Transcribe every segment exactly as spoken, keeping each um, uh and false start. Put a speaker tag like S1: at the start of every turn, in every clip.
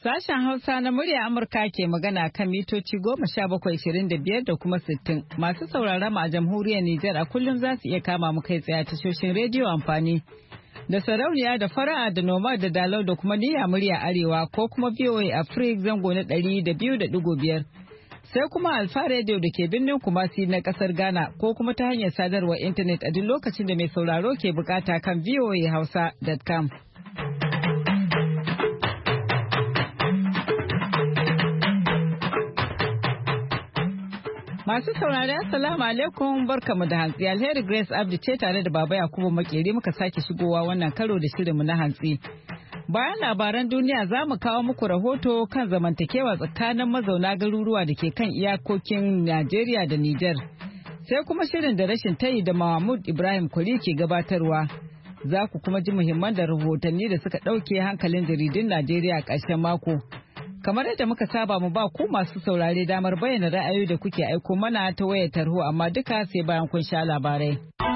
S1: Sashen Hausa na murya Amurka ke magana kan mitoci goma sha bakwai ishirin da biyar da kuma sittin. Masu sauraron mu a jamhuriyar Nijar a kullum za su iya kama mu kai tsaye tashoshin rediyo amfani da sarauniya da fara'a da noma da dalau da kuma niyya murya arewa ko kuma V O A Africa zango na ɗari da biyu da ɗigo biyar. Sai kuma Alfa Radio da ke birnin Kumasi na kasar Ghana ko kuma ta hanyar sadarwar intanet a duk lokacin da mai sauraro ke bukata kan v o a hausa dot com. Masu saurari assalamu alaikum barkamu da hantsi. Alheri Grace Abdi ce tare da Baba Yakubu Makeri muka sake shigowa wannan karo da shirinmu na hantsi. Bayan labaran duniya za mu kawo muku rahoto kan zamantakewa tsakanin mazauna garuruwa da ke kan iyakokin Najeriya da Nijar. Sai kuma shirin da rashin tayi da Mahmud Ibrahim Kwari ke gabatarwa. Za ku kuma ji muhimman da rahotanni da suka ɗauke hankalin jaridun Najeriya a ƙarshen mako. Kamar yadda muka saba mu ba ku masu saurare damar bayyana ra'ayoyi da kuke aiko mana ta wayar tarho amma duka sai bayan kun sha labarai.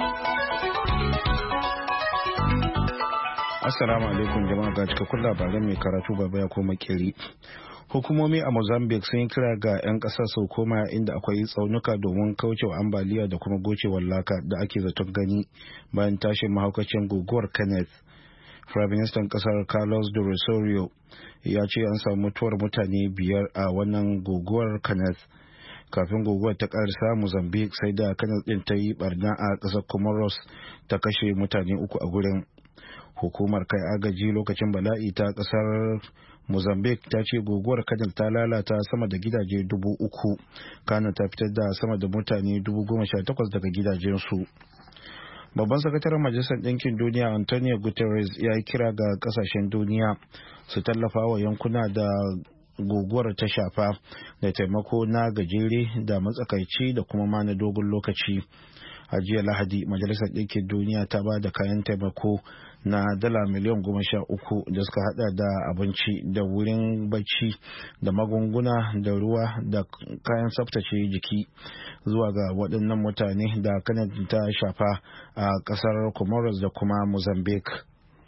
S2: Assalamu alaikum jama'a, ga cikakkun labaran mai karatu Baba ya koma Makeri. Hukumomi a Mozambique sun yi kira ga 'yan ƙasar su koma inda akwai tsaunuka domin kaucewa ambaliya da kuma gocewar laka da ake zaton gani bayan tashin mahaukacin guguwar Kenneth. Firaministan kasar Carlos de Rosario ya ce an samu mutuwar mutane biyar a wannan guguwar Kenneth. Kafin guguwar ta karisa Mozambique sai da Kenneth din ta yi barna a kasar Comoros ta kashe mutane uku a gurin. Hukumar kai agaji lokacin bala'i ta kasar Mozambique ta ce guguwar Kenneth ta lalata sama da gidaje dubu uku, kana ta fitar da sama da mutane dubu goma sha takwas daga gidajensu. Babban sakataren Majalisar Ɗinkin Duniya Antonio Guterres ya yi kira ga kasashen duniya su tallafa wa yankuna da guguwar ta shafa da taimako na gajere da matsakaici da kuma ma na dogon lokaci. A jiya Lahadi, Majalisar Ɗinkin Duniya ta ba da kayan taimako na dala miliyan goma sha uku da suka hada da abinci da wurin bacci da magunguna da ruwa da kayan tsaftace jiki zuwa ga waɗannan mutane da Kenneth ta shafa a ƙasar Comoros da kuma Mozambique.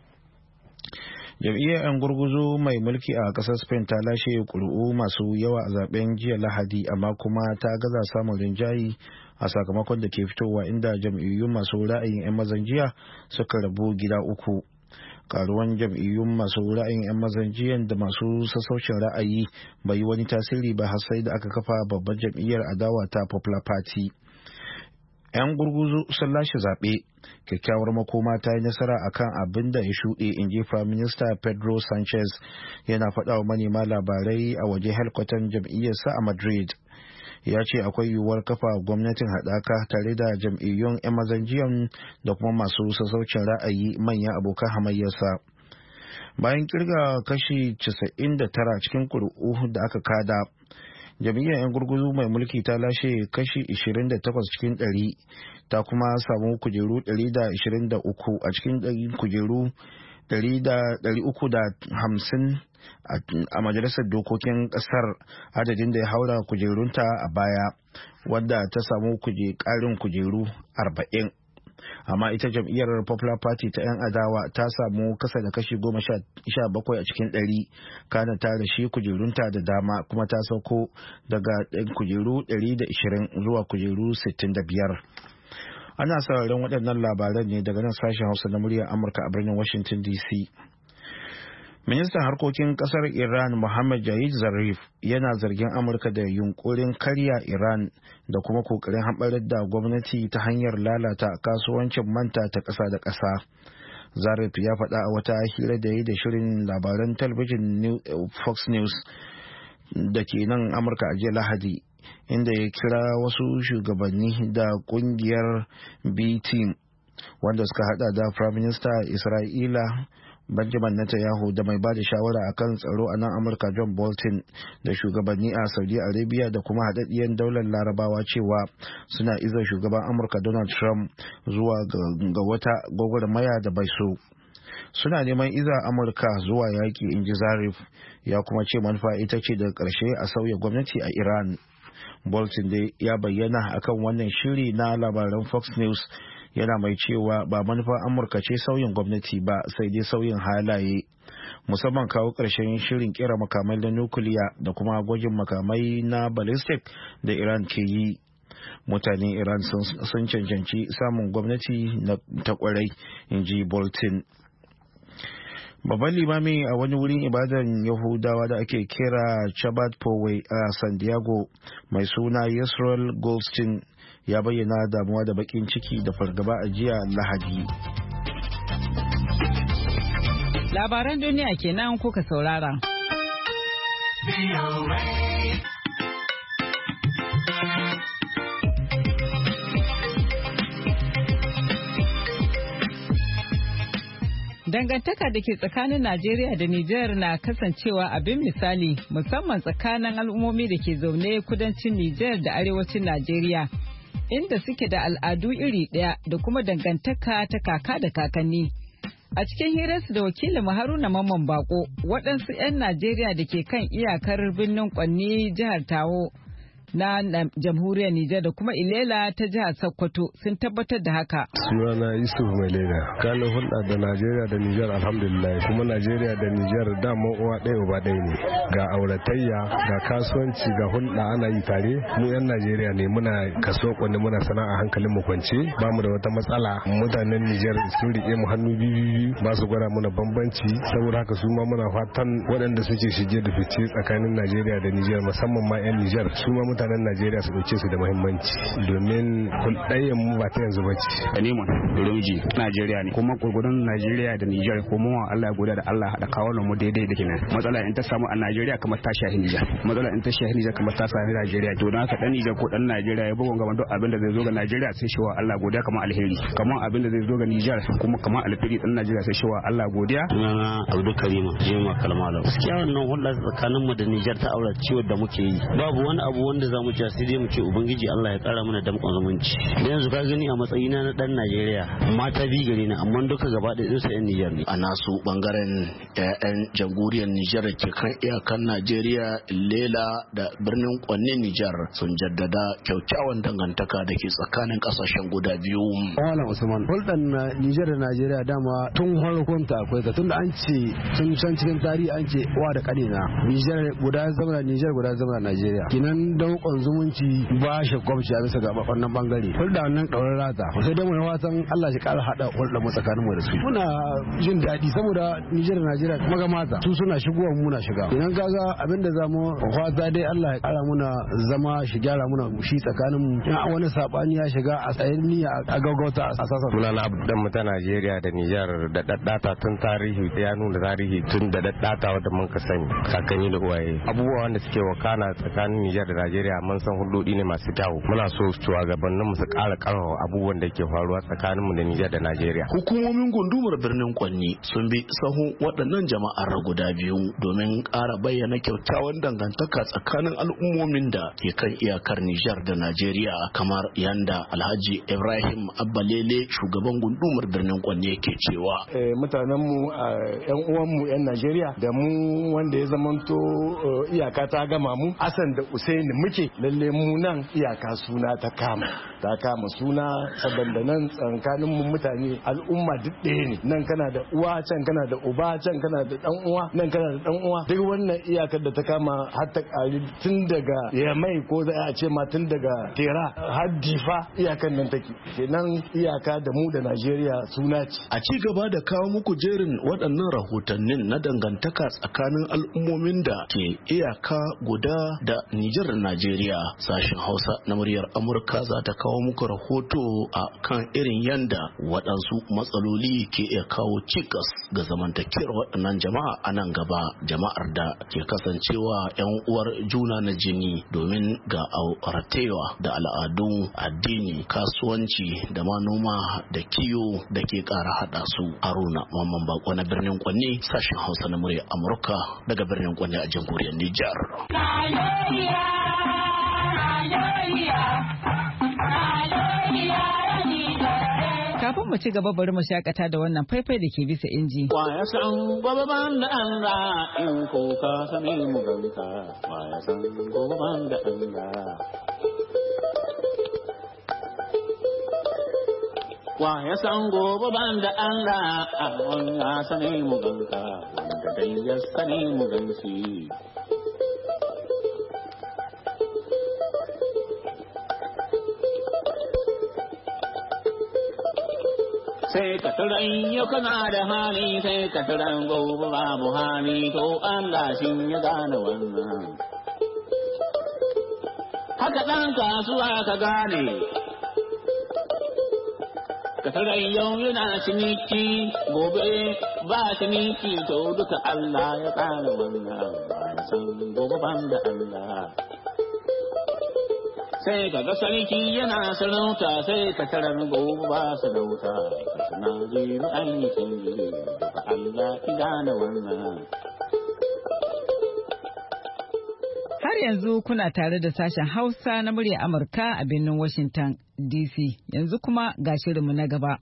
S2: Jam'iyyar 'yan gurguzu mai mulki a ƙasar Spain ta lashe ƙuri'u masu yawa a zaben jiya Lahadi, amma kuma ta gaza samun rinjayi a sakamakon da ke fitowa inda jam'iyyun masu ra'ayin 'yan mazan jiya suka rabu gida uku. Karuwan jam'iyyun masu ra'ayin 'yan mazan jiyan da masu sassaucin ra'ayi bai yi wani tasiri ba har sai da aka kafa babban jam'iyyar adawa ta Popular Party. 'Yan gurguzu sun lashe zaɓe. Kyakkyawar makoma ta yi nasara akan abin da ya shuɗe, in ji Prime Minister Pedro Sanchez yana faɗa wa manema labarai a waje helkwatan jam'iyyarsa a Madrid. Ya ce akwai yiwuwar kafa gwamnatin haɗaka tare da jam'iyyun 'yan mazan jiyan da kuma masu sassaucin ra'ayi manyan abokan hamayyarsa. Bayan kirga kashi casa'in da tara cikin ƙuri'u da aka kada, jam'iyyar 'yan gurguzu mai mulki ta lashe kashi ashirin da takwas cikin ɗari, ta kuma samu kujeru ɗari da ashirin da uku a cikin kujeru ɗari uku da hamsin a majalisar dokokin ƙasar, adadin da ya haura kujerunta a baya, wadda ta samu ƙarin kujeru arba'in. Amma ita jam'iyyar Popular Party ta 'yan adawa ta samu kasa da kashi goma sha bakwai a cikin ɗari, kana ta da shi kujerunta da dama kuma ta sauko daga kujeru ɗari da ashirin zuwa kujeru sittin da biyar. Ana sauraron waɗannan labaran ne daga nan sashen Hausa na muryar Amurka a birnin Washington D C. Ministan harkokin kasar Iran Mohammad Javad Zarif yana zargin Amurka da yunkurin karya Iran da kuma kokarin hamɓarar da gwamnati ta hanyar lalata kasuwancin manta ta ƙasa da ƙasa. Zarif ya faɗa a wata hira da yi da shirin labaran talabijin Fox News da ke nan Amurka a jiya Lahadi, inda ya kira wasu shugabanni da ƙungiyar B-Team wanda suka hada da Prime Minister Isra'ila Benjamin Netanyahu da mai bada shawara akan tsaro a nan Amurka John Bolton da shugabanni a Saudi Arabia da kuma haɗaɗɗiyar daular Larabawa cewa suna iza shugaban Amurka Donald Trump zuwa ga wata gwagwarmaya da bai so. Suna neman iza Amurka zuwa yaƙi, in ji Zarif, ya kuma ce manufa ita ce daga ƙarshe a sauya gwamnati a Iran. Bolton dai ya bayyana akan wannan shiri na labaran Fox News yana mai cewa ba manufar Amurka ce sauyin gwamnati ba, sai dai sauyin halaye. musamman kawo ƙarshen shirin kera makamai na nukiliya da kuma gwajin makamai na ballistic da Iran ke yi. Mutanen Iran sun cancanci samun gwamnati ta kwarai, in ji Bolton. Babban limami a wani wurin ibadan Yahudawa da ake kira Shabbat Poway a San Diego mai suna Yisrael Goldstein ya bayyana damuwa da bakin ciki da fargaba a jiya Lahadi.
S1: Labaran duniya kenan kuka saurara. Dangantaka da ke tsakanin Najeriya da Nijar na kasancewa abin misali, musamman tsakanin al'ummomi da ke zaune kudancin Nijar da arewacin Najeriya, inda suke da al'adu iri ɗaya da kuma dangantaka ta kaka da kakanni. A cikin hirarsu da wakilin Haruna Mamman Bako, waɗansu 'yan Najeriya da ke kan iyakar birnin Kwanni jihar Tawo na jamhuriyar Nijar da kuma Ilela ta jihar Sokoto sun tabbatar da haka.
S3: Sunana Yusuf Mailena. Kanin hulɗa da Najeriya da Nijar alhamdulillah, kuma Najeriya da Nijar dama uwa ɗaya uba ɗaya ne. Ga auratayya, ga kasuwanci, ga hulɗa ana yi tare. Mu 'yan Najeriya ne, muna kaso kwanne, muna sana'a hankalin mu kwance, ba mu da wata matsala. Mutanen Nijar sun riƙe mu hannu biyu ba su gwada mana bambanci, saboda haka su ma muna fatan waɗanda suke shige da fice tsakanin Najeriya da Nijar, musamman ma 'yan Nijar, su ma mutanen Najeriya su dauke su da muhimmanci, domin hulɗayyar mu ba ta yanzu ba ce.
S4: Neman Durumji Najeriya ne, kuma gurgurun Najeriya da Nijar ko mu Allah ya goda da Allah haɗa kawo mu daidai da kenan. Matsala in ta samu a Najeriya kamar ta shahi Nijar, matsala in ta shahi Nijar kamar ta shahi Najeriya. To dan haka dan Nijar ko dan Najeriya ya bugun gaban duk abin da zai zo ga Najeriya sai shi wa Allah godiya kamar alheri, kamar abin da zai zo ga Nijar kuma kamar alheri dan Najeriya sai shi wa Allah godiya.
S5: Sunana Abdul Karim Jema Kalmalo. Gaskiya wannan hulɗa tsakanin mu da Nijar ta aure ciwo da muke yi. Babu wani abu wanda za mu ci sai dai mu ce ubangiji Allah ya kara mana damƙon zumunci. Da yanzu ka gani a matsayina na dan Najeriya, mata bi gare ni amma duka gaba da su yan Nijar ne.
S6: A nasu bangaren ƴaƴan jamhuriyar Nijar ke kan iyakan Najeriya, Lela da birnin Kwanne Nijar sun jaddada kyakkyawan dangantaka da ke tsakanin kasashen guda biyu.
S3: Malam Usman, hulɗar Nijar da Najeriya dama tun farkon ta akwai ta, tunda an ce sun san cikin tarihi an ce uwa da kanina Nijar guda zama Nijar guda zama Najeriya. Kinan danƙon zumunci ba shi gwamnati a bisa ga wannan bangare. Hulɗa wannan ɗaurar rata sai dai mu fatan Allah shi ƙara haɗa hulɗa mu tsakanin mu da su. Muna jin daɗi saboda Nijar da Najeriya maga mata su suna shigowa muna shiga. Idan kaga abinda zamu fata dai Allah ya ƙara muna zama shi gyara muna shi tsakanin mu. In wani sabani ya shiga a tsayin niyya a gaugauta a sasa.
S7: Sunana Abdul mu ta Najeriya da Nijar da daddata tun tarihi ya nuna tarihi tun da daddata wanda mun ka sani kakanni da uwaye. Abubuwa wanda suke wakana tsakanin Nijar da Najeriya mun san hulɗoɗi ne masu kyau. Muna so shugabannin mu su ƙara ƙarfafa abubuwan da ke faruwa tsakanin mu da Nijar da Najeriya.
S6: Hukumomin gundumar birnin Kwanni sun bi sahun waɗannan jama'ar guda biyu domin ƙara bayyana kyakkyawan dangantaka tsakanin al'ummomin da ke kan iyakar Nijar da Najeriya, kamar yanda Alhaji Ibrahim Abbalele shugaban gundumar birnin Kwanni yake cewa.
S3: Mutanen mu ƴan uwan mu ƴan Najeriya da mu wanda ya zamanto iyaka ta gama mu Hassan da Usaini muke, lalle mu nan iyaka suna ta kama ta kama suna saboda nan tsakanin mu mutane al'umma duk ɗaya ne. Nan kana da uwa, can kana da uba, can kana da dan uwa, nan kana da dan uwa. Duk wannan iyakar da ta kama har ta ƙari tun daga Yamai ko za a ce ma tun daga Tera har Difa iyakan nan take. Kenan iyaka da mu da Najeriya suna ce.
S6: A ci gaba da kawo muku jerin waɗannan rahotannin na dangantaka tsakanin al'ummomin da ke iyaka guda da Nijar da Najeriya, sashen Hausa na muryar Amurka za ta kawo muku rahoto a kan irin yanda waɗansu matsaloli ke iya kawo cikas ga zamantakewar waɗannan jama'a a nan gaba, jama'ar da ke kasancewa 'yan uwar juna na jini, domin ga auratewa da al'adu, addini, kasuwanci da ma noma da kiyo da ke ƙara haɗa su. Haruna Mamman Bako na birnin Kwanne, sashen Hausa na muryar Amurka daga birnin Kwanne a jamhuriyar Nijar.
S1: Kafin mu ci gaba bari mu shakata da wannan faifai da ke bisa inji.
S8: Wa ya san gobe ban da Allah in ko ka sani mu ganka. Wa ya san gobe ban da Allah. wa ya san gobe ban da Allah abun ya sani mu ganka wanda dai ya sani mu ganshi sai ka turan yau kana da hali sai ka turan gobe babu hali to Allah shi ya gane wannan haka ɗan kasuwa ka gane ka turan yau yana ciniki gobe ba ciniki to duka Allah ya gane wannan ba ya san gobe ban da Allah sai ka ga sarki yana sarauta sai ka tarar gobe ba sarauta na jiru ainihin jiri daga Allah ki gane wannan.
S1: Har yanzu kuna tare da sashen Hausa na murya Amurka a birnin Washington D C. Yanzu kuma ga shirinmu na gaba.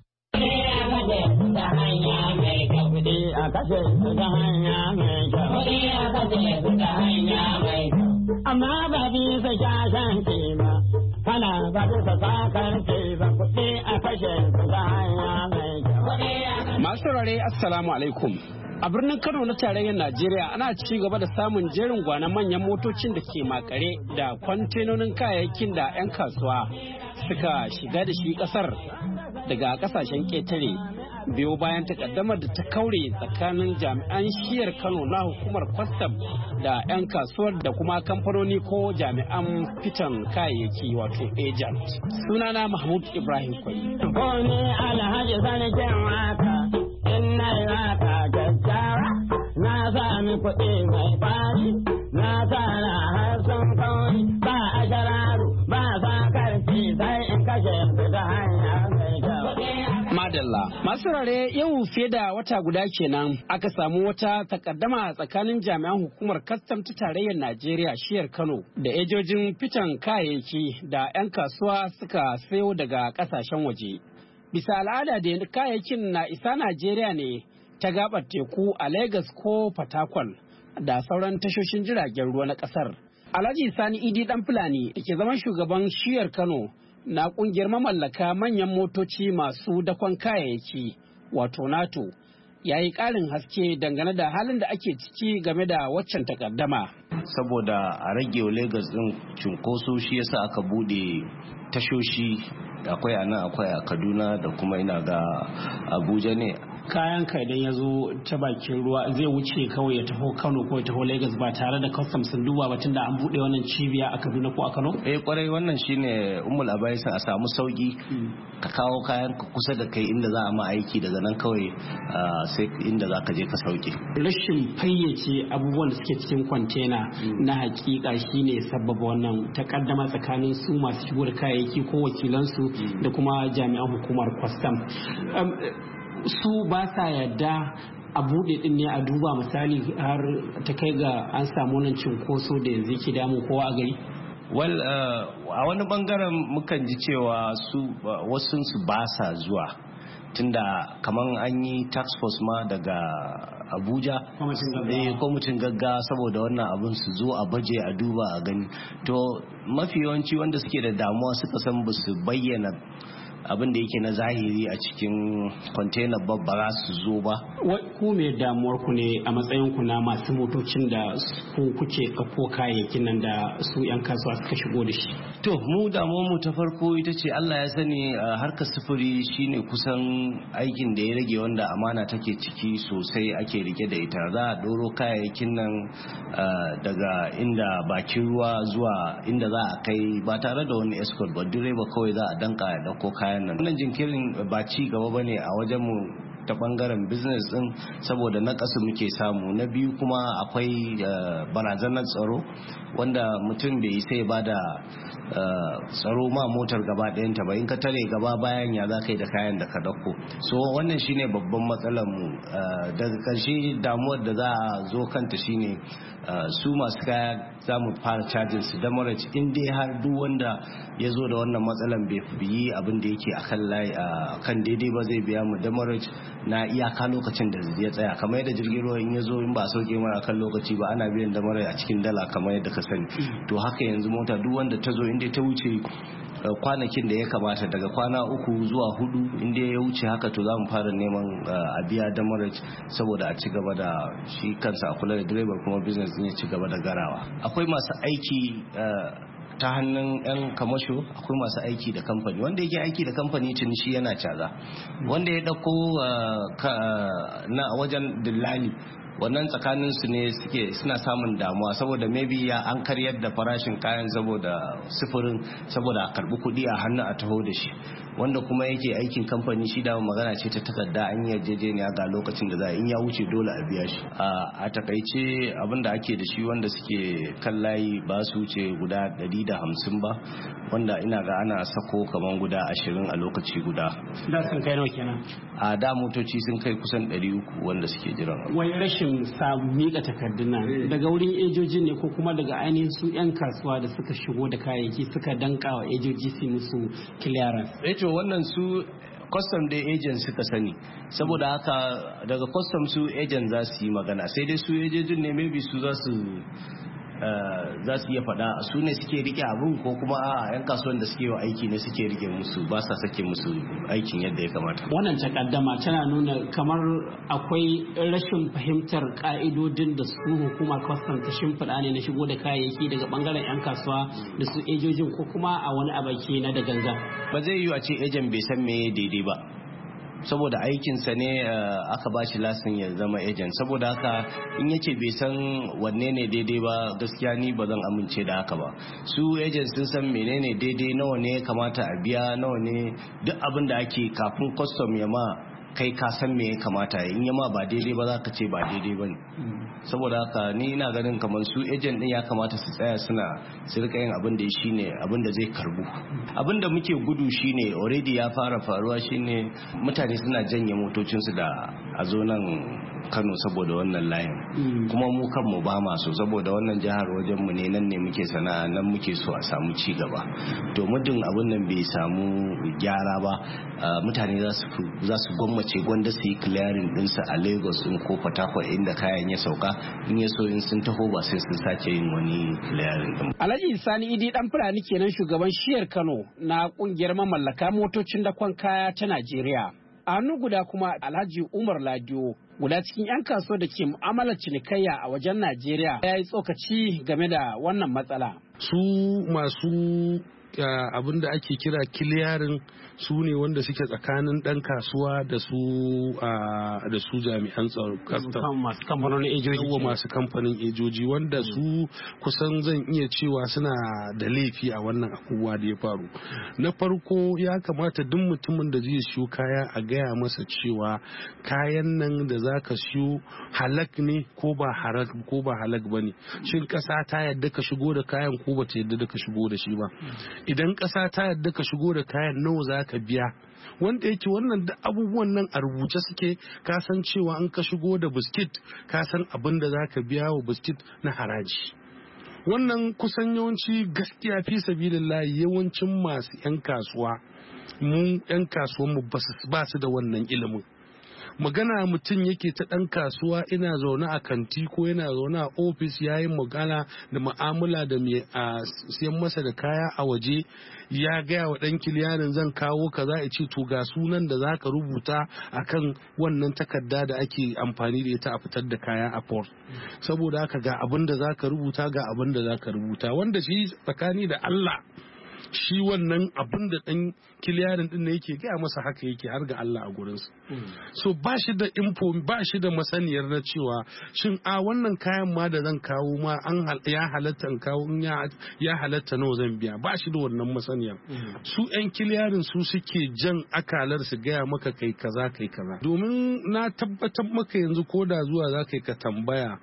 S9: Amma ba bisa shashen ke ba, kana ba bisa sakar ke ba, kuɗi a kashe su ta hanya mai kyau.
S10: Masu rare Assalamu alaikum. A birnin Kano na tarayyar Najeriya ana ci gaba da samun jerin gwanon manyan motocin da ke makare da kwantenonin kayayyakin da 'yan kasuwa suka shiga da shi kasar daga kasashen ƙetare biyo bayan takaddamar da ta kaure tsakanin jami'an shiyar Kano na hukumar kwastam da 'yan kasuwar da kuma kamfanoni ko jami'an fitan kayayyaki wato agent. Sunana Mahmud Ibrahim Kwari.
S9: Ko ne Alhaji Sanikin waka, in na yi waka gaggawa, na sami kuɗi mai fari, na tsara har sun kauri, ba a shararu, ba sa karfi sai in kashe su ta hanya mai kyau.
S10: Madalla. Masu rare yau fiye da wata guda kenan aka samu wata takaddama tsakanin jami'an hukumar kastam ta tarayyar Najeriya shiyar Kano da ejojin fitan kayayyaki da 'yan kasuwa suka sayo daga kasashen waje. Bisa al'ada da kayayyakin na isa Najeriya ne ta gabar teku a Lagos ko Fatakwal da sauran tashoshin jiragen ruwa na kasar. Alhaji Sani Idi Dan Fulani da ke zaman shugaban shiyar Kano na kungiyar mamallaka manyan motoci masu dakon kayayyaki wato NATO ya yi ƙarin haske dangane da halin da ake ciki game da waccan takaddama.
S11: Saboda a rage Lagos din cunkoso shi yasa aka bude tashoshi akwai a nan akwai a Kaduna da kuma ina ga Abuja ne.
S10: Kayan ka idan ya zo ta bakin ruwa zai wuce kawai ya taho Kano ko ya taho Lagos ba tare da customs sun duba ba tunda an bude wannan cibiya a Kaduna ko a Kano?
S11: Eh kwarai wannan shine ummul abaisa a samu sauki ka kawo kayan ka kusa da kai inda za a ma aiki daga nan kawai sai inda za ka je ka sauke.
S10: Rashin fayyace abubuwan da suke cikin kwantena na hakika shine sababa wannan takaddama tsakanin su masu shigo da kayayyaki ko wakilansu da kuma jami'an hukumar kwastam. Su ba sa yadda a buɗe ɗin ne a duba misali har ta kai ga an samu nan cinkoso da yanzu ke damu kowa a gari?
S11: Well, a wani bangaren mukan ji cewa su wasu su ba sa zuwa tunda kaman an yi tax force ma daga Abuja kwamitin gaggawa saboda wannan abin su zo a baje a duba a gani. To mafi yawanci wanda suke da damuwa suka san ba su bayyana abin da yake na zahiri a cikin kwantena babbara su zo ba.
S10: Ku me damuwar ku ne a matsayin ku na masu motocin da ku kuke kafo kayayyakin nan da su yan kasuwa suka shigo da shi?
S11: To mu damuwar mu ta farko ita ce Allah ya sani harkar sufuri shine kusan aikin da ya rage wanda amana take ciki sosai ake rike da ita. Za a ɗoro kayayyakin nan daga inda bakin ruwa zuwa inda za a kai ba tare da wani escort ba, direba kawai za a danka ya dauko kayan nan. Wannan jinkirin ba ci gaba bane a wajen mu ta bangaren business din saboda na kasu muke samu. Na biyu kuma akwai barazanar tsaro wanda mutum bai sai ba da tsaro ma motar gaba ɗayanta ba, in ka tare gaba bayan ya za ka yi da kayan da ka dauko. So wannan shine babban matsalar mu. Daga ƙarshe damuwar da za a zo kanta shine su masu kaya za mu fara cajin su damage in dai har duk wanda ya zo da wannan matsalan bai yi abin da yake akan layi akan daidai ba zai biya mu damage na iyaka lokacin da ya tsaya, kamar yadda jirgin ruwa in ya zo in ba sauke mara akan lokaci ba ana biyan da mara a cikin dala kamar yadda ka sani. To haka yanzu mota duk wanda ta zo inda ta wuce kwanakin da ya kamata daga kwana uku zuwa hudu inda ya wuce haka to za mu fara neman a biya damarage saboda a ci gaba da shi kansa a kula da direbar kuma business din ya ci gaba da garawa. Akwai masu aiki ta hannun yan kamasho, akwai masu aiki da kamfani. Wanda yake aiki da kamfani tuni shi yana caza, wanda ya dauko na wajen dillali wannan tsakanin su ne suke suna samun damuwa saboda maybe ya an karyar da farashin kayan saboda sufurin saboda a karbi kuɗi a hannu a taho da shi, wanda kuma yake aikin kamfani shi da magana ce ta takarda an yi yarjejeniya ga lokacin da za a in ya wuce dole a biya shi. A takaice abin da ake da shi wanda suke kan layi ba su wuce guda ɗari da hamsin ba, wanda ina ga ana sako kaman guda ashirin a lokaci guda.
S10: Da sun kai nawa kenan?
S11: A da motoci sun kai kusan ɗari uku wanda suke jiran.
S10: Wai rashin samu miƙa takardun nan daga wurin ejoji ne ko kuma daga ainihin su 'yan kasuwa da suka shigo da kayayyaki suka danka wa ejoji su musu clearance?
S11: to wannan su custom dai agent suka sani, saboda haka daga custom su agent za su yi magana, sai dai su ejejin ne maybe su za su za su iya faɗa su ne suke rike abin ko kuma a yan kasuwan da suke yi aiki ne suke rike musu ba sa sake musu aikin yadda ya kamata.
S10: Wannan takaddama tana nuna kamar akwai rashin fahimtar ka'idodin da su hukumar custom ta shimfiɗa ne na shigo da kayayyaki daga bangaren yan kasuwa da su ejojin ko kuma a wani abaki na da ganga.
S11: Ba zai yiwu a ce ejen bai san me daidai ba, saboda aikinsa ne aka ba shi lasin ya zama agent, saboda haka in yace bai san wanne ne daidai ba gaskiya ni ba zan amince da haka ba. Su agent sun san menene daidai, nawa ne kamata a biya, nawa ne duk abin da ake kafin custom ya ma kai ka san me ya kamata, in ya ma ba daidai ba za ka ce ba daidai ba ne. Saboda haka ni ina ganin kamar su agent din ya kamata su tsaya suna su rika yin abin da shi ne abin da zai karbu. Abin da muke gudu shine already ya fara faruwa shine mutane suna janye motocinsu da a zo nan Kano saboda wannan layin, kuma mu kanmu ba masu saboda wannan jihar wajen mu ne, nan ne muke sana'a, nan muke so a samu ci gaba. To muddin abin nan bai samu gyara ba mutane za su gwammace gwanda su yi clearing dinsa a Lagos din ko Port Harcourt inda kayan ya sauka, in ya so in sun taho ba sai sun sake yin wani clearing din.
S10: Alhaji Sani Idi dan Fulani kenan shugaban shiyar Kano na kungiyar mamallaka motocin dakon kaya ta Najeriya. A hannu guda kuma Alhaji Umar Ladiyo, guda cikin 'yan kasuwa da ke mu'amalar cinikayya a wajen Najeriya, ya yi tsokaci game da wannan matsala.
S12: Su masu abin da ake kira kiliyarin su ne wanda suke tsakanin dan kasuwa da su da su jami'an tsaro,
S10: masu kamfanin ejoji
S12: masu kamfanin ejoji wanda su kusan zan iya cewa suna da laifi a wannan abubuwa da ya faru. Na farko ya kamata duk mutumin da zai siyo kaya a gaya masa cewa kayan nan da zaka siyo halak ne ko ba halak ko ba halak bane, shin kasa ta yadda ka shigo da kayan ko ba ta yadda da ka shigo da shi ba. Idan ƙasa ta yadda ka shigo da kayan nawa za ka biya, wanda yake wannan da abubuwan nan a rubuce suke, ka san cewa an ka shigo da biskit ka san abin da za ka biya wa biskit na haraji. Wannan kusan yawanci gaskiya fi sabilillahi yawancin masu 'yan kasuwa mu 'yan kasuwan mu ba su da wannan ilimin. Magana mutum yake ta ɗan kasuwa ina zaune a kanti ko yana zaune a ofis ya yi magana da mu'amala da mai a siyan masa da kaya a waje, ya gaya wa ɗan kiliyanin zan kawo kaza, ya ce to ga sunan da za ka rubuta akan wannan takarda da ake amfani da ita a fitar da kaya a port, saboda haka ga abin da za ka rubuta ga abin da za ka rubuta, wanda shi tsakani da Allah shi wannan abin da ɗan kiliyarin ɗin ne yake gaya masa haka yake har ga Allah a gurinsa. So ba shi da info, ba shi da masaniyar na cewa shin a wannan kayan ma da zan kawo ma an ya halatta in kawo in ya halatta nawa zan biya, ba shi da wannan masaniyar. Su ƴan kiliyarin su suke jan akalar su gaya maka kai kaza kai kaza, domin na tabbatar maka yanzu ko da zuwa za ka yi ka tambaya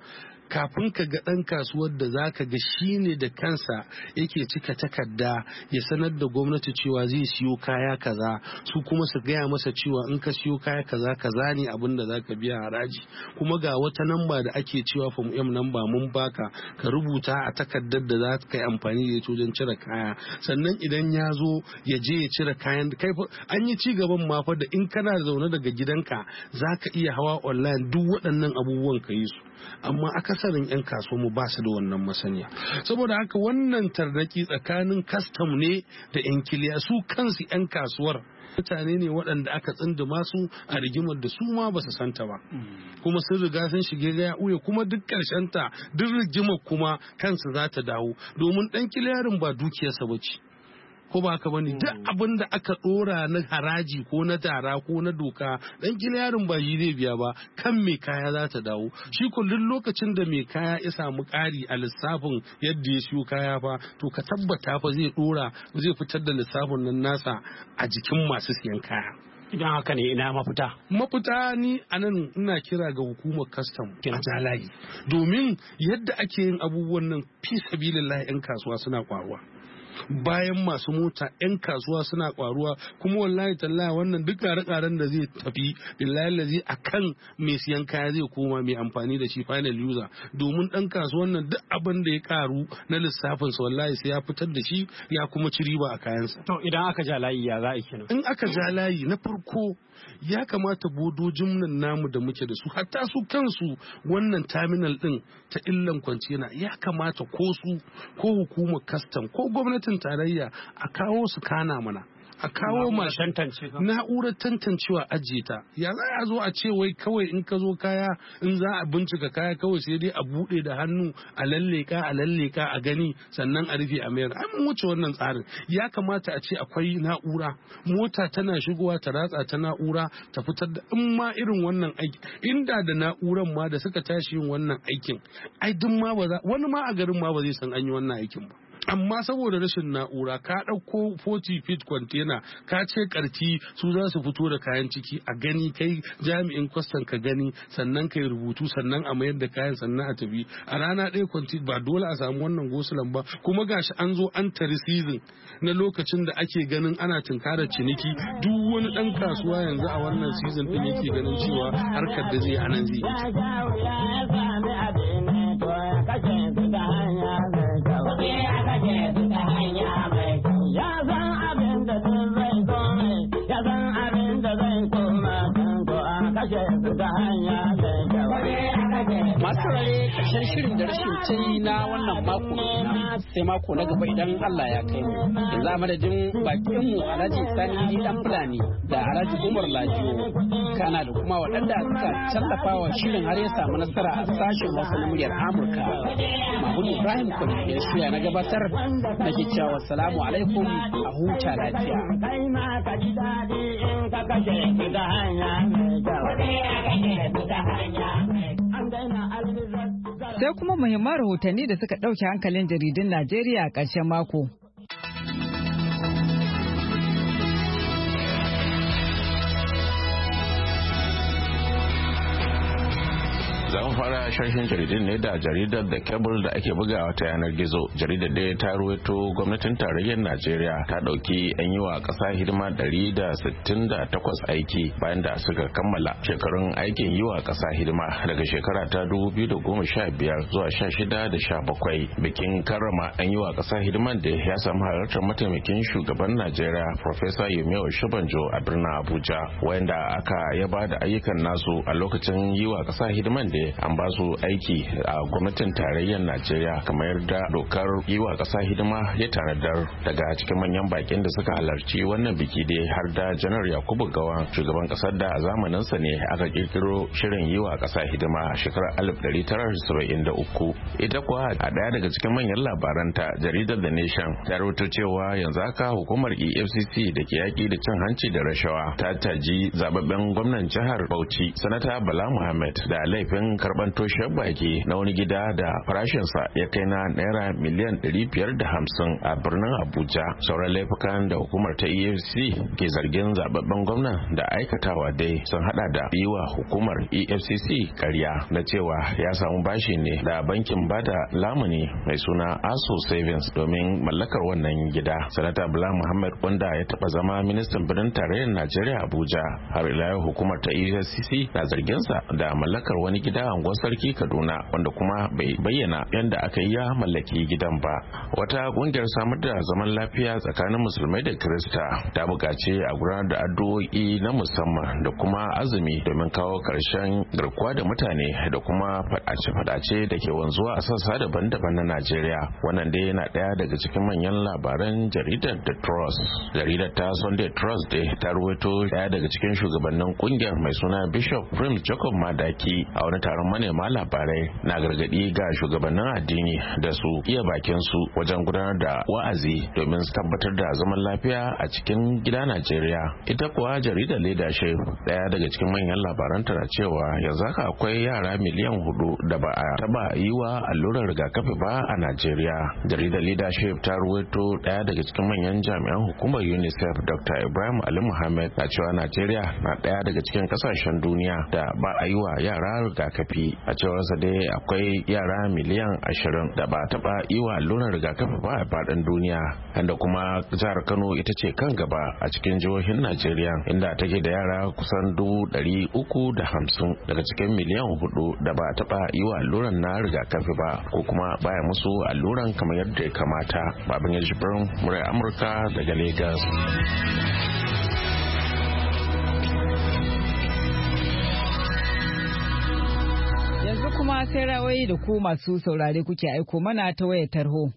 S12: kafin ka ga ɗan kasuwar da za ka ga shi ne da kansa yake cika takarda ya sanar da gwamnati cewa zai siyo kaya kaza, su kuma su gaya masa cewa in ka siyo kaya kaza kaza ne abin da za ka biya haraji, kuma ga wata namba da ake cewa fam m namba mun baka ka rubuta a takardar da za ka yi amfani da ita wajen cire kaya, sannan idan ya zo ya je ya cire kayan kai an yi ci gaban ma fa da in kana zaune daga gidanka za ka iya hawa online duk waɗannan abubuwan ka yi su, amma akasarin 'yan kasuwa ba su da wannan masaniya. Saboda haka wannan tarnaki tsakanin kastam ne da 'yan kiliya, su kansu 'yan kasuwar mutane ne waɗanda aka tsinduma su a rigimar da su ma ba su santa ba, kuma sun riga sun shige gaya uya, kuma duk ƙarshen ta duk rigimar kuma kansu za ta dawo, domin ɗan kiliyarin ba dukiyarsa ba ce, ko ba haka bane, duk abin da aka dora na haraji ko na tara ko na doka dan kiliyarin ba shi zai biya ba, kan mai kaya za ta dawo. Shi kullun lokacin da mai kaya ya samu ƙari a lissafin yadda ya siyo kaya fa, to ka tabbata fa zai dora zai fitar da lissafin nan nasa a jikin masu siyan kaya.
S10: Idan haka ne ina mafita?
S12: Mafita ni anan ina kira ga hukumar kastam a jalayi, domin yadda ake yin abubuwan nan fi sabilillahi 'yan kasuwa suna kwaruwa. Bayan masu mota 'yan kasuwa suna kwaruwa, kuma wallahi tallahi wannan duk kare-karen da zai tafi billahi lazi akan mai siyan kaya zai koma mai amfani da shi final user, domin dan kasuwan nan duk abin da ya karu na lissafin sa wallahi sai ya fitar da shi ya kuma ci riba a kayansa.
S10: To idan aka ja layi ya za a kenan?
S12: In aka ja layi na farko ya kamata bodojin nan namu da muke da su, hatta su kansu wannan terminal din ta illan kwantena, ya kamata ko su ko hukumar kastam ko gwamnatin tarayya a kawo su kana mana, a kawo masu na'urar tantancewa ajiye ta. Ya za a zo a ce wai kawai in ka zo kaya, in za a bincika kaya kawai sai dai a bude da hannu a lalleka a lalleka a gani sannan a rufe a mayar. Ai mun wuce wannan tsarin. Ya kamata a ce akwai na'ura, mota tana shigowa ta ratsa ta na'ura ta fitar da, in ma irin wannan aiki inda da na'uran ma da suka tashi yin wannan aikin, ai duk ma ba za, wani ma a garin ma ba zai san an yi wannan aikin ba. Amma saboda rashin na'ura ka ɗauko forty feet container ka ce karti su za su fito da kayan ciki a gani, kai jami'in kwastan ka gani, sannan kai rubutu, sannan a mayar da kayan, sannan a tafi a rana ɗaya kwanti. Ba dole a samu wannan gosulan ba, kuma gashi an zo an tari season na lokacin da ake ganin ana tunkarar ciniki. Duk wani ɗan kasuwa yanzu a wannan season ɗin yake ganin cewa harkar da zai anan zai
S10: masu rare ƙarshen shirin da rashin tayi na wannan mako kenan, sai mako na gaba idan Allah ya kai mu. Yanzu a madadin bakin mu Alhaji Sani dan Fulani da Alhaji Umar Lajiyo, kana da kuma waɗanda suka tallafa wa shirin har ya samu nasara a sashen Hausa na muryar Amurka. Mahmud Ibrahim Kwari ya shirya na gabatar da ke cewa salamu alaikum, a huta lafiya.
S1: Sai kuma muhimman rahotanni da suka ɗauke hankalin jaridun Najeriya a ƙarshen mako.
S13: za mu fara sharshen jaridun ne da jaridar da kebul da ake bugawa ta yanar gizo. Jaridar da ta ruwaito gwamnatin tarayyar Najeriya ta dauki yan yi wa kasa hidima ɗari da sittin da takwas aiki bayan da suka kammala shekarun aikin yi wa kasa hidima daga shekara ta dubu biyu da goma sha biyar zuwa sha shida da sha bakwai. Bikin karrama yan yi wa kasa hidiman da ya samu halartar mataimakin shugaban Najeriya Professor Yemi Oshibanjo a birnin Abuja, wanda aka yaba da ayyukan nasu a lokacin yi wa kasa hidiman da an ba su aiki a gwamnatin tarayyar Najeriya kamar yadda dokar yi wa kasa hidima ya tanadar. Daga cikin manyan bakin da suka halarci wannan biki dai har da Janar Yakubu Gawan, shugaban kasar da a zamaninsa ne aka kirkiro shirin yi wa kasa hidima a shekarar alif ɗari tara da saba'in da uku. Ita kuwa a daya daga cikin manyan labaranta, jaridar The Nation ta rubuta cewa yanzu haka hukumar E F C C da ke yaki da cin hanci da rashawa ta taji zababben gwamnan jihar Bauchi Sanata Bala Muhammad da laifin karban toshiyar baki na wani gida da farashinsa ya kai na naira miliyan ɗari biyar da hamsin a birnin Abuja. Sauran laifukan da hukumar ta E F C C ke zargin zababben gwamnan da aikatawa dai sun hada da yi wa hukumar E F C C karya na cewa ya samu bashi ne da bankin bada lamuni mai suna Aso Savings domin mallakar wannan gida. Sanata Bala Muhammad wanda ya taba zama ministan birnin tarayyar Najeriya Abuja har ila yau hukumar ta E F C C na zargin sa da mallakar wani gida a unguwar Sarki Kaduna wanda kuma bai bayyana yadda aka yi ya mallaki gidan ba. Wata kungiyar samar da zaman lafiya tsakanin musulmai da Kirista ta buƙaci a gudanar da addu'o'i na musamman da kuma azumi domin kawo ƙarshen garkuwa da mutane da kuma faɗace-faɗace da ke wanzuwa a sassa daban-daban na Najeriya. Wannan dai yana ɗaya daga cikin manyan labaran jaridar The Trust. Jaridar ta Sunday Trust dai ta ruwaito ɗaya daga cikin shugabannin kungiyar mai suna Bishop Prince Jacob Madaki a wani taron manema labarai na gargaɗi ga shugabannin addini da su iya bakin su wajen gudanar da wa'azi domin su tabbatar da zaman lafiya a cikin gida Najeriya. Ita kuwa jaridar Leadership daya daga cikin manyan labaranta na cewa yanzu haka akwai yara miliyan hudu da ba a taba yi wa allurar rigakafi ba a Najeriya. Jaridar Leadership ta ruwaito daya daga cikin manyan jami'an hukumar UNICEF Doctor Ibrahim Ali Muhammad na cewa Najeriya na daya daga cikin kasashen duniya da ba a yi wa yara rigakafi. A cewar sa dai akwai yara miliyan ashirin da ba a taba yi wa allurar rigakafi ba a faɗin duniya, inda kuma jihar Kano ita ce kan gaba a cikin jihohin Najeriya inda take da yara kusan dubu ɗari uku da hamsin daga cikin miliyan hudu da ba taɓa yi wa alluran na rigakafi ba ko kuma baya musu alluran kamar yadda ya kamata. Babin ya jibrin murai Amurka daga Lagos.
S1: Yanzu kuma sai rawayi da ku masu saurare kuke aiko mana ta wayar tarho.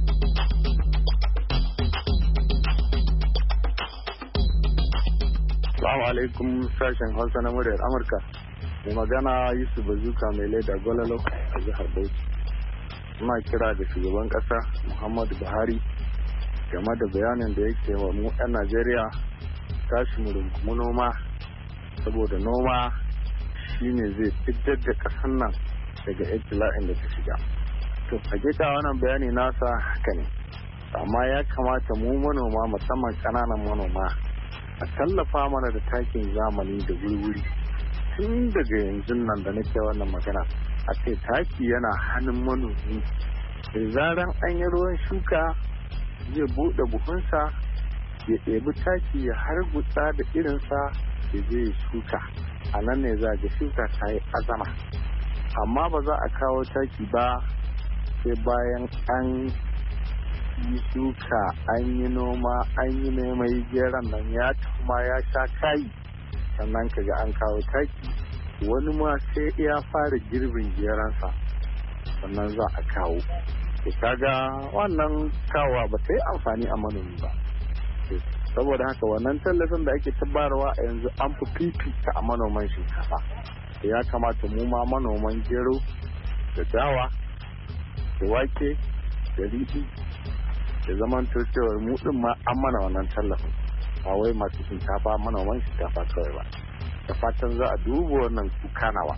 S14: Assalamu alaikum sashen Hausa na muryar Amurka. Mai magana Yusuf Bazuka mai laida Gwalalo a jihar Bauchi. Ina kira da shugaban kasa Muhammadu Buhari game da bayanin da yake wa mu 'yan Najeriya tashi mu rungumi noma, saboda noma shine zai fitar da ƙasar nan daga ibtila'in da ta shiga. To hakika wannan bayani nasa haka ne, amma ya kamata mu manoma musamman ƙananan manoma a tallafa mana da takin zamani da wuri-wuri tun daga yanzu nan da nake wannan magana. A ce taki yana hannun manomi da zaran an yi ruwan shuka zai buɗe buhunsa ya ɗebi taki ya hargutsa da irinsa ya je ya shuka. A nan ne za ga shuka ta yi azama, amma ba za a kawo taki ba sai bayan an yi shuka, an yi noma, an yi mai geron nan ya tuma ya sha kayi, sannan kaga an kawo taki. Wani ma sai ya fara girbin geronsa sannan za a kawo. to kaga wannan kawa ba ta yi amfani a manomi ba. Saboda haka wannan tallafin da ake tabbarwa a yanzu an fi fifita a manoman shinkafa. Ya kamata mu ma manoman gero da dawa da wake da riɗi da zaman cewar mu din ma an mana wannan tallafin, ba wai masu shinkafa manoman shinkafa kawai ba. Da fatan za a duba wannan kuka nawa.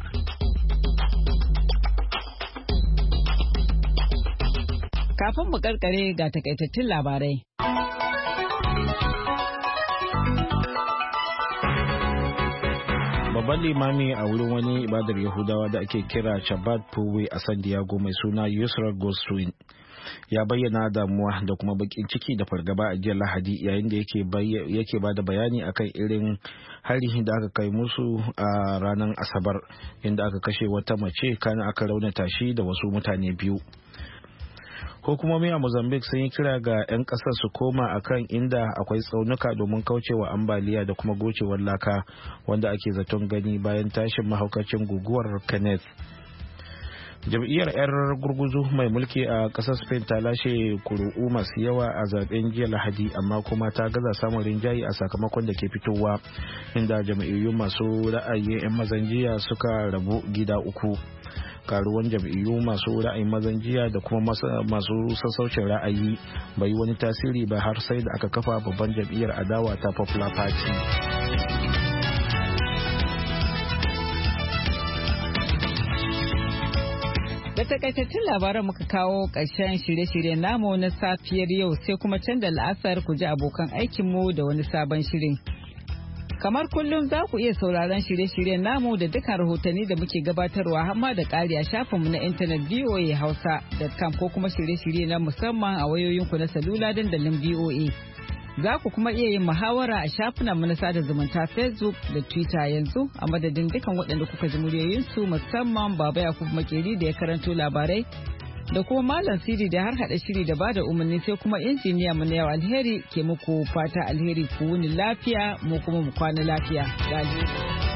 S1: Kafin mu karkare ga takaitattun labarai.
S2: Babban limami a wurin wani ibadar Yahudawa da ake kira Shabbat Puwe a San Diego mai suna Yusra Goswin ya bayyana damuwa da kuma bakin ciki da fargaba a jiya Lahadi yayin da yake ba da bayani akan irin hari da aka kai musu a ranar Asabar, inda aka kashe wata mace kana aka raunata shi da wasu mutane biyu. Hukumomi a Mozambique sun yi kira ga 'yan kasar su koma akan inda akwai tsaunuka domin kaucewa ambaliya da kuma gocewar laka wanda ake zaton gani bayan tashin mahaukacin guguwar Kenneth. Jam'iyyar 'yar gurguzu mai mulki a kasar Spain ta lashe kuri'u masu yawa a zaben jiya Lahadi, amma kuma ta gaza samun rinjaye a sakamakon da ke fitowa, inda jam'iyyu masu ra'ayin 'yan mazan jiya suka rabu gida uku. Karuwan jam'iyyu masu ra'ayin mazan jiya da kuma masu sassaucin ra'ayi bai yi wani tasiri ba har sai da aka kafa babban jam'iyyar adawa ta Popular Party.
S1: Da takaitattun labaran muka kawo ƙarshen shirye-shiryen namu na safiyar yau sai kuma can da la'asar ku ji abokan aikinmu da wani sabon shirin. Kamar kullum za ku iya sauraron shirye-shiryen namu da dukkan rahotanni da muke gabatarwa hamma da ƙari a shafinmu na intanet v o a hausa dot com ko kuma shirye-shirye na musamman a wayoyinku na salula dandalin V O A. Za ku kuma iya yin muhawara a shafinanmu na sada zumunta Facebook da Twitter yanzu a madadin dukkan waɗanda kuka ji muryoyinsu musamman Baba Yakubu Makeri da ya karanto labarai da kuma Malam Sidi da har hada shiri da bada umarni sai kuma injiniya mu na yau Alheri ke muku fata alheri ku wuni lafiya mu kuma mu kwana lafiya. Da alheri.